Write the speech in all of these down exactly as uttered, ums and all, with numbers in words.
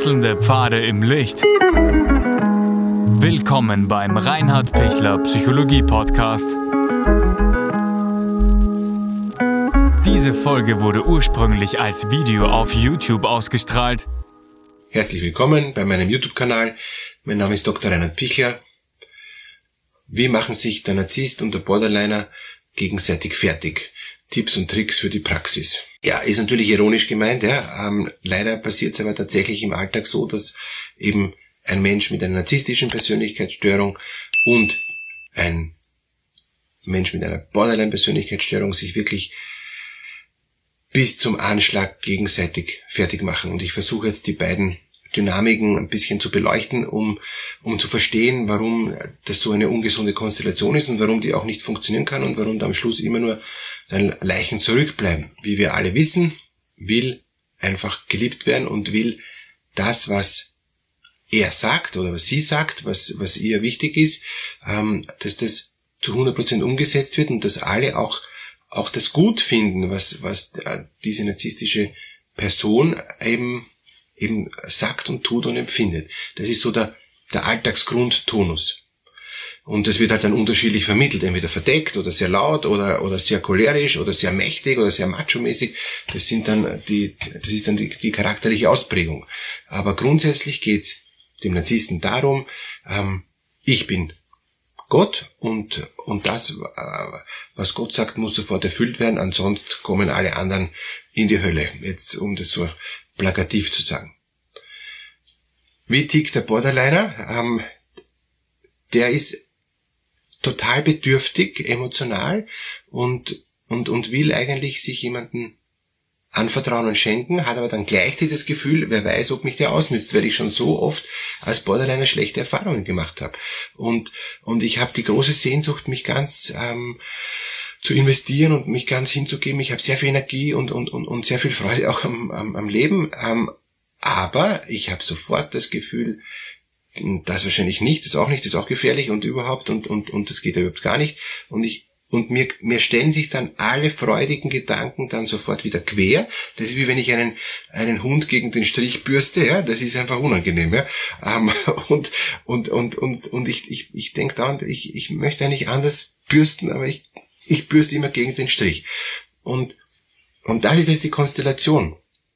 Wechselnde Pfade im Licht. Willkommen beim Reinhard Pichler Psychologie Podcast. Diese Folge wurde ursprünglich als Video auf YouTube ausgestrahlt. Herzlich willkommen bei meinem YouTube-Kanal. Mein Name ist Doktor Reinhard Pichler. Wie machen sich der Narzisst und der Borderliner gegenseitig fertig? Tipps und Tricks für die Praxis. Ja, ist natürlich ironisch gemeint, ja. Ähm, leider passiert es aber tatsächlich im Alltag so, dass eben ein Mensch mit einer narzisstischen Persönlichkeitsstörung und ein Mensch mit einer Borderline-Persönlichkeitsstörung sich wirklich bis zum Anschlag gegenseitig fertig machen. Und ich versuche jetzt die beiden Dynamiken ein bisschen zu beleuchten, um um zu verstehen, warum das so eine ungesunde Konstellation ist und warum die auch nicht funktionieren kann und warum da am Schluss immer nur dann Leichen zurückbleiben. Wie wir alle wissen, will einfach geliebt werden und will das, was er sagt oder was sie sagt, was was ihr wichtig ist, ähm, dass das zu hundert Prozent umgesetzt wird und dass alle auch auch das gut finden, was was diese narzisstische Person eben eben sagt und tut und empfindet. Das ist so der, der Alltagsgrundtonus. Und das wird halt dann unterschiedlich vermittelt, entweder verdeckt oder sehr laut oder, oder sehr cholerisch oder sehr mächtig oder sehr macho-mäßig. Das sind dann die, das ist dann die, die charakterliche Ausprägung. Aber grundsätzlich geht's dem Narzissten darum, ähm, ich bin Gott und, und das, äh, was Gott sagt, muss sofort erfüllt werden, ansonsten kommen alle anderen in die Hölle. Jetzt, um das so plakativ zu sagen. Wie tickt der Borderliner? Ähm, der ist total bedürftig, emotional und, und, und will eigentlich sich jemanden anvertrauen und schenken, hat aber dann gleichzeitig das Gefühl, wer weiß, ob mich der ausnützt, weil ich schon so oft als Borderliner schlechte Erfahrungen gemacht habe. Und, und ich habe die große Sehnsucht, mich ganz ähm, zu investieren und mich ganz hinzugeben. Ich habe sehr viel Energie und und und, und sehr viel Freude auch am, am, am Leben. Ähm, aber ich habe sofort das Gefühl, das wahrscheinlich nicht, das auch nicht, das ist auch gefährlich und überhaupt und und und das geht überhaupt gar nicht. Und ich und mir mir stellen sich dann alle freudigen Gedanken dann sofort wieder quer. Das ist wie wenn ich einen einen Hund gegen den Strich bürste, ja, das ist einfach unangenehm, ja. Ähm, und und und und und ich ich ich denke dann, ich ich möchte eigentlich anders bürsten, aber ich Ich bürste immer gegen den Strich. Und, und das ist jetzt die Konstellation.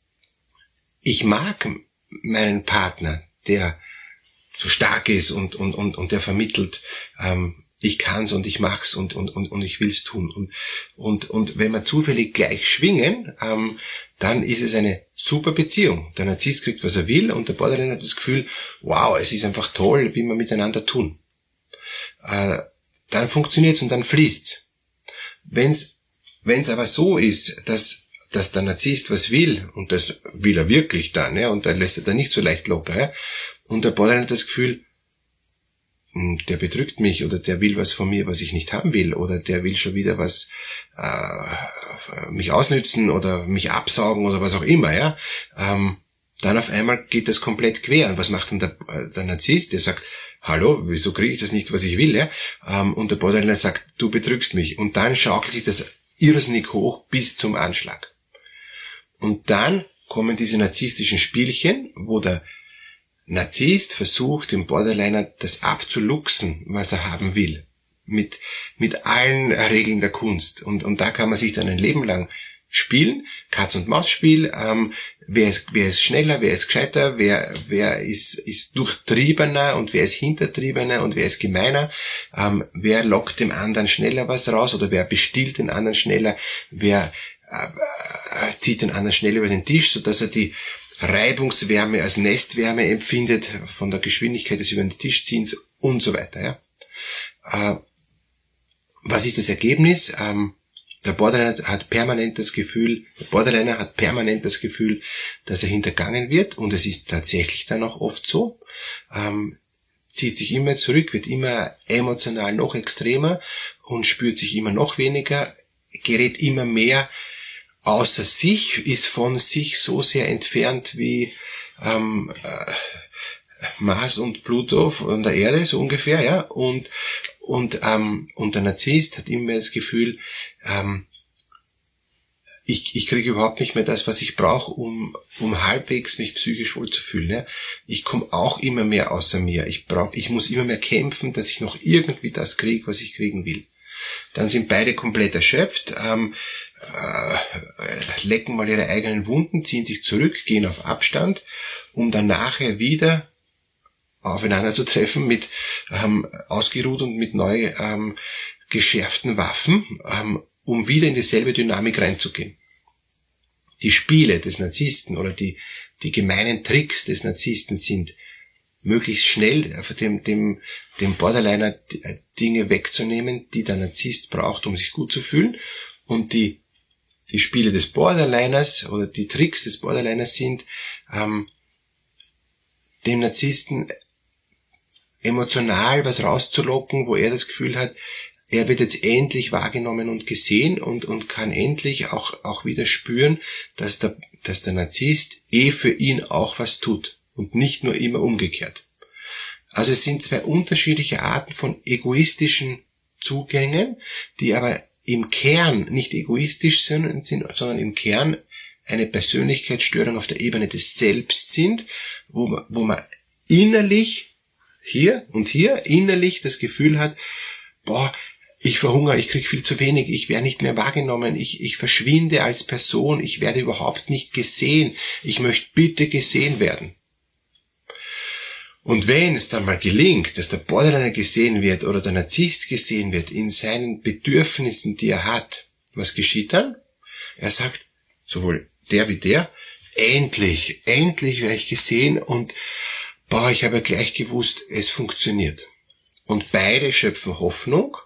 Ich mag meinen Partner, der so stark ist und, und, und, und der vermittelt, ähm, ich kann's und ich mach's und, und, und, und ich will's tun. Und, und, und wenn wir zufällig gleich schwingen, ähm, dann ist es eine super Beziehung. Der Narzisst kriegt, was er will und der Borderliner hat das Gefühl, wow, es ist einfach toll, wie wir miteinander tun. Äh, dann funktioniert's und dann fließt's. Wenn's, wenn's aber so ist, dass, dass der Narzisst was will, und das will er wirklich dann, ja, und da lässt er dann nicht so leicht locker, ja, und der Borderliner hat das Gefühl, der betrügt mich, oder der will was von mir, was ich nicht haben will, oder der will schon wieder was, äh, mich ausnützen, oder mich absaugen, oder was auch immer, ja, ähm, dann auf einmal geht das komplett quer, und was macht dann der, der Narzisst? Der sagt, hallo, wieso kriege ich das nicht, was ich will, ja? Und der Borderliner sagt, du betrügst mich. Und dann schaukelt sich das irrsinnig hoch bis zum Anschlag. Und dann kommen diese narzisstischen Spielchen, wo der Narzisst versucht, dem Borderliner das abzuluxen, was er haben will. Mit, mit allen Regeln der Kunst. Und, und da kann man sich dann ein Leben lang spielen, Katz-und-Maus-Spiel, ähm, wer ist, wer ist schneller, wer ist gescheiter, wer, wer ist, ist durchtriebener und wer ist hintertriebener und wer ist gemeiner, ähm, wer lockt dem anderen schneller was raus oder wer bestillt den anderen schneller, wer äh, zieht den anderen schneller über den Tisch, sodass er die Reibungswärme als Nestwärme empfindet, von der Geschwindigkeit des über den Tisch ziehens und so weiter, ja. Äh, was ist das Ergebnis? Ähm, Der Borderliner hat permanent das Gefühl, der Borderliner hat permanent das Gefühl, dass er hintergangen wird, und es ist tatsächlich dann auch oft so, ähm, zieht sich immer zurück, wird immer emotional noch extremer und spürt sich immer noch weniger, gerät immer mehr außer sich, ist von sich so sehr entfernt wie ähm, äh, Mars und Pluto von der Erde, so ungefähr, ja, und und ähm, und der Narzisst hat immer das Gefühl, ähm, ich, ich kriege überhaupt nicht mehr das, was ich brauche, um, um halbwegs mich psychisch wohl zu fühlen. Ja. Ich komme auch immer mehr außer mir. Ich brauche, ich muss immer mehr kämpfen, dass ich noch irgendwie das kriege, was ich kriegen will. Dann sind beide komplett erschöpft, ähm, äh, lecken mal ihre eigenen Wunden, ziehen sich zurück, gehen auf Abstand, um dann nachher wieder aufeinander zu treffen mit ähm, ausgeruht und mit neu ähm, geschärften Waffen, ähm, um wieder in dieselbe Dynamik reinzugehen. Die Spiele des Narzissten oder die, die gemeinen Tricks des Narzissten sind, möglichst schnell dem, dem, dem Borderliner Dinge wegzunehmen, die der Narzisst braucht, um sich gut zu fühlen. Und die, die Spiele des Borderliners oder die Tricks des Borderliners sind, ähm, dem Narzissten emotional was rauszulocken, wo er das Gefühl hat, er wird jetzt endlich wahrgenommen und gesehen und, und kann endlich auch, auch wieder spüren, dass der, dass der Narzisst eh für ihn auch was tut und nicht nur immer umgekehrt. Also es sind zwei unterschiedliche Arten von egoistischen Zugängen, die aber im Kern nicht egoistisch sind, sondern im Kern eine Persönlichkeitsstörung auf der Ebene des Selbst sind, wo man, wo man innerlich, hier und hier, innerlich das Gefühl hat, boah, ich verhungere, ich kriege viel zu wenig, ich werde nicht mehr wahrgenommen, ich, ich verschwinde als Person, ich werde überhaupt nicht gesehen, ich möchte bitte gesehen werden. Und wenn es dann mal gelingt, dass der Borderliner gesehen wird oder der Narzisst gesehen wird in seinen Bedürfnissen, die er hat, was geschieht dann? Er sagt, sowohl der wie der, endlich, endlich werde ich gesehen und boah, ich habe ja gleich gewusst, es funktioniert. Und beide schöpfen Hoffnung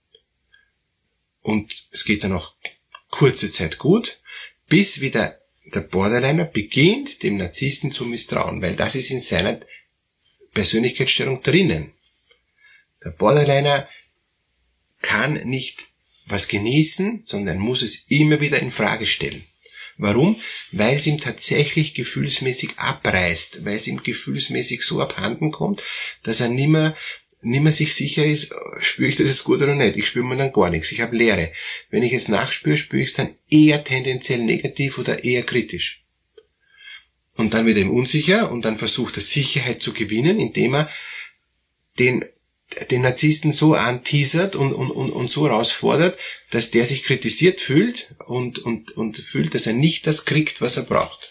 und es geht dann auch kurze Zeit gut, bis wieder der Borderliner beginnt, dem Narzissten zu misstrauen, weil das ist in seiner Persönlichkeitsstörung drinnen. Der Borderliner kann nicht was genießen, sondern muss es immer wieder in Frage stellen. Warum? Weil es ihm tatsächlich gefühlsmäßig abreißt, weil es ihm gefühlsmäßig so abhanden kommt, dass er nimmer, nimmer sich sicher ist, spüre ich das jetzt gut oder nicht. Ich spüre mir dann gar nichts, ich habe Leere. Wenn ich es nachspüre, spüre ich es dann eher tendenziell negativ oder eher kritisch. Und dann wird er ihm unsicher und dann versucht er Sicherheit zu gewinnen, indem er den, den Narzissten so anteasert und, und, und, und so herausfordert, dass der sich kritisiert fühlt und, und, und fühlt, dass er nicht das kriegt, was er braucht.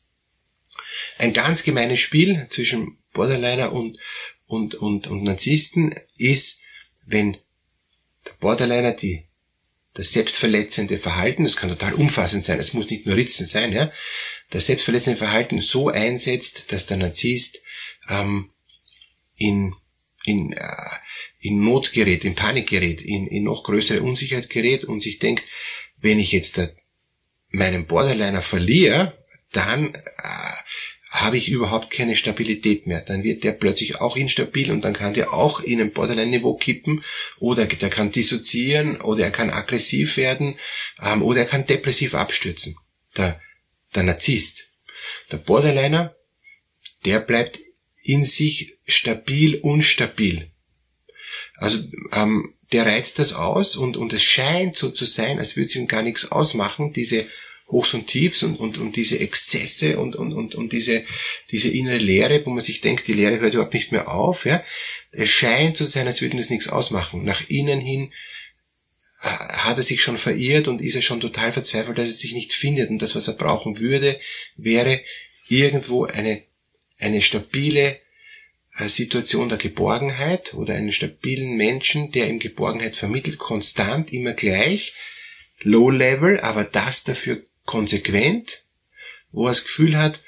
Ein ganz gemeines Spiel zwischen Borderliner und, und, und, und Narzissten ist, wenn der Borderliner die, das selbstverletzende Verhalten, das kann total umfassend sein, es muss nicht nur Ritzen sein, ja, das selbstverletzende Verhalten so einsetzt, dass der Narzisst ähm, in, in, äh, in Not gerät, in Panik gerät, in, in noch größere Unsicherheit gerät und sich denkt, wenn ich jetzt da meinen Borderliner verliere, dann äh, habe ich überhaupt keine Stabilität mehr. Dann wird der plötzlich auch instabil und dann kann der auch in ein Borderline-Niveau kippen oder der kann dissoziieren oder er kann aggressiv werden ähm, oder er kann depressiv abstürzen. Der Der Narzisst. Der Borderliner, der bleibt in sich stabil, unstabil. Also ähm, der reizt das aus und, und es scheint so zu sein, als würde es ihm gar nichts ausmachen, diese Hochs und Tiefs und, und, und diese Exzesse und, und, und, und diese, diese innere Leere, wo man sich denkt, die Leere hört überhaupt nicht mehr auf. Ja? Es scheint so zu sein, als würde ihm das nichts ausmachen. Nach innen hin hat er sich schon verirrt und ist er schon total verzweifelt, dass er sich nicht findet. Und das, was er brauchen würde, wäre irgendwo eine, eine stabile Situation der Geborgenheit oder einen stabilen Menschen, der ihm Geborgenheit vermittelt, konstant, immer gleich, low level, aber das dafür konsequent, wo er das Gefühl hat,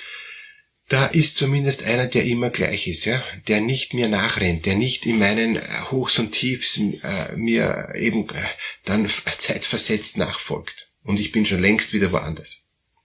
da ist zumindest einer, der immer gleich ist, ja, der nicht mir nachrennt, der nicht in meinen Hochs und Tiefs äh, mir eben äh, dann zeitversetzt nachfolgt. Und ich bin schon längst wieder woanders.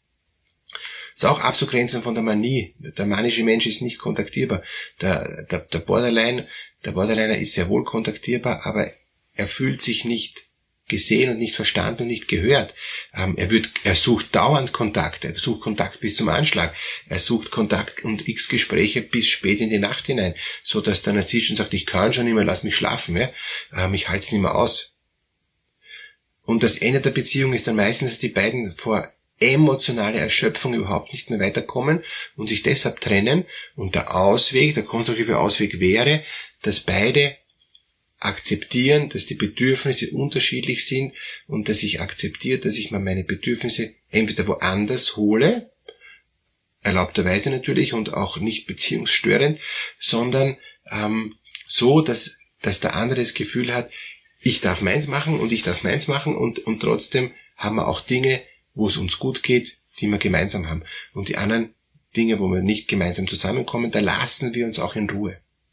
Ist auch abzugrenzen von der Manie. Der manische Mensch ist nicht kontaktierbar. Der, der, der Borderline, der Borderliner ist sehr wohl kontaktierbar, aber er fühlt sich nicht gesehen und nicht verstanden und nicht gehört. Ähm, er wird, er sucht dauernd Kontakt, er sucht Kontakt bis zum Anschlag, er sucht Kontakt und x Gespräche bis spät in die Nacht hinein, so dass der Narzisst schon sagt, ich kann schon nicht mehr, lass mich schlafen, ja, ähm, ich halte es nicht mehr aus. Und das Ende der Beziehung ist dann meistens, dass die beiden vor emotionale Erschöpfung überhaupt nicht mehr weiterkommen und sich deshalb trennen. Und der Ausweg, der konstruktive Ausweg wäre, dass beide akzeptieren, dass die Bedürfnisse unterschiedlich sind und dass ich akzeptiere, dass ich mir meine Bedürfnisse entweder woanders hole, erlaubterweise natürlich und auch nicht beziehungsstörend, sondern ähm, so, dass, dass der andere das Gefühl hat, ich darf meins machen und ich darf meins machen und, und trotzdem haben wir auch Dinge, wo es uns gut geht, die wir gemeinsam haben. Und die anderen Dinge, wo wir nicht gemeinsam zusammenkommen, da lassen wir uns auch in Ruhe.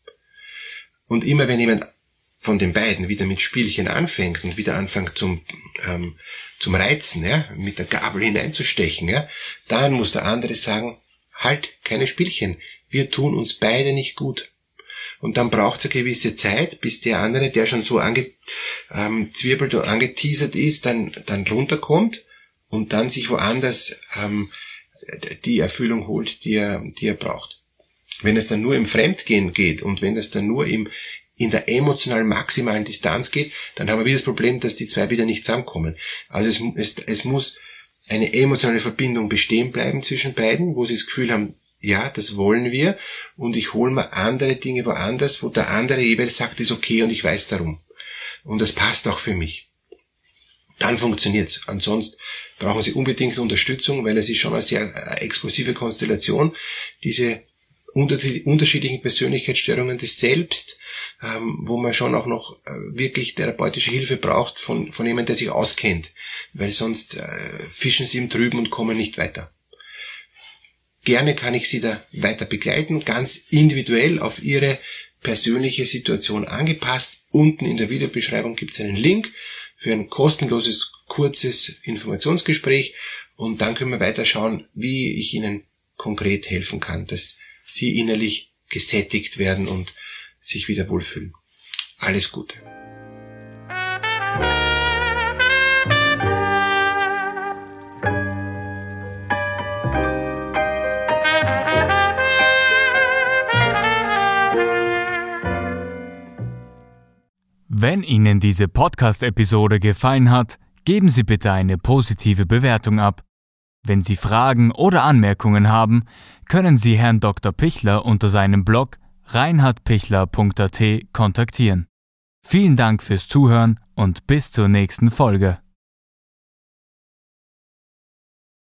Und immer wenn jemand von den beiden wieder mit Spielchen anfängt und wieder anfängt zum ähm, zum Reizen, ja, mit der Gabel hineinzustechen, ja, dann muss der andere sagen, halt, keine Spielchen, wir tun uns beide nicht gut. Und dann braucht es eine gewisse Zeit, bis der andere, der schon so angezwirbelt ähm, und angeteasert ist, dann dann runterkommt und dann sich woanders ähm, die Erfüllung holt, die er die er braucht. Wenn es dann nur im Fremdgehen geht und wenn es dann nur im in der emotionalen maximalen Distanz geht, dann haben wir wieder das Problem, dass die zwei wieder nicht zusammenkommen. Also es, es, es muss eine emotionale Verbindung bestehen bleiben zwischen beiden, wo sie das Gefühl haben, ja, das wollen wir und ich hole mir andere Dinge woanders, wo der andere jeweils sagt, ist okay und ich weiß darum. Und das passt auch für mich. Dann funktioniert's. Ansonsten brauchen sie unbedingt Unterstützung, weil es ist schon eine sehr explosive Konstellation, diese unterschiedlichen Persönlichkeitsstörungen des Selbst, ähm, wo man schon auch noch äh, wirklich therapeutische Hilfe braucht von von jemandem, der sich auskennt, weil sonst äh, fischen sie im Trüben und kommen nicht weiter. Gerne kann ich Sie da weiter begleiten, ganz individuell auf Ihre persönliche Situation angepasst. Unten in der Videobeschreibung gibt es einen Link für ein kostenloses, kurzes Informationsgespräch und dann können wir weiter schauen, wie ich Ihnen konkret helfen kann, dass Sie innerlich gesättigt werden und sich wieder wohlfühlen. Alles Gute. Wenn Ihnen diese Podcast-Episode gefallen hat, geben Sie bitte eine positive Bewertung ab. Wenn Sie Fragen oder Anmerkungen haben, können Sie Herrn Doktor Pichler unter seinem Blog reinhard pichler punkt a t kontaktieren. Vielen Dank fürs Zuhören und bis zur nächsten Folge.